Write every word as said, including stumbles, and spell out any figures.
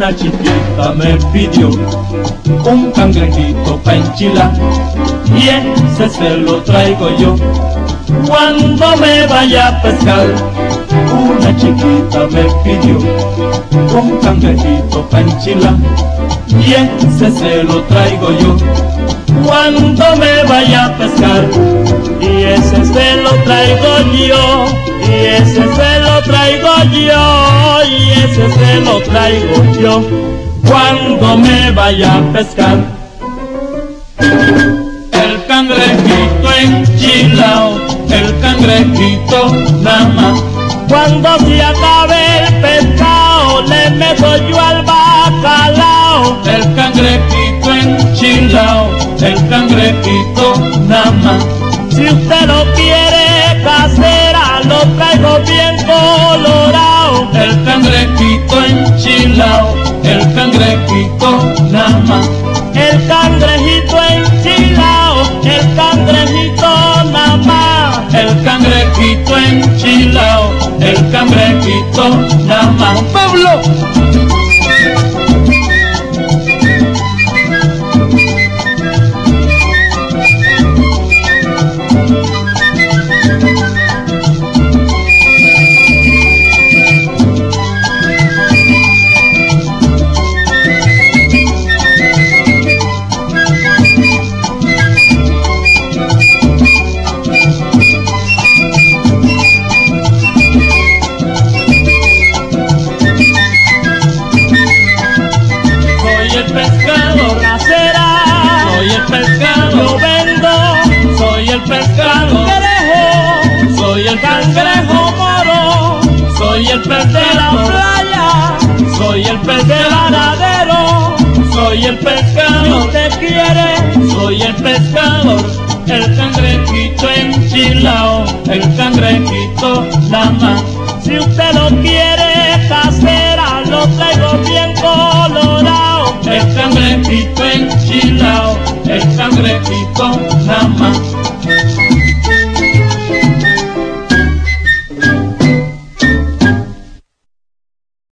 Una chiquita me pidió un cangrejito pa' enchilar y ese se lo traigo yo cuando me vaya a pescar. Una chiquita me pidió un cangrejito pa' enchilar y ese se lo traigo yo cuando me vaya a pescar. Y ese se lo traigo yo, y ese se lo traigo yo, y ese se lo traigo yo cuando me vaya a pescar. El cangrejito enchilao, el cangrejito nada más. Cuando se acabe el pescado le meto yo al bacalao. El cangrejito enchilao, el cangrejito nada más. Si usted lo quiere casera, lo traigo bien colorado. El cangrejito enchilao, el cangrejito nada más. El cangrejito enchilao, el cangrejito nada más. El cangrejito enchilao, el cangrejito nada más. ¡Pueblo! Pescado vendo, soy el pescado cangrejo, soy el cangrejo moro, soy el pez de la playa, soy el pez del aradero, soy el pescado. Si usted quiere, soy el pescador, el cangrejito enchilao, el cangrejito nada más. Si usted lo quiere casera, lo traigo bien colorado. El cangrejito enchilao, el cangrejito nada más.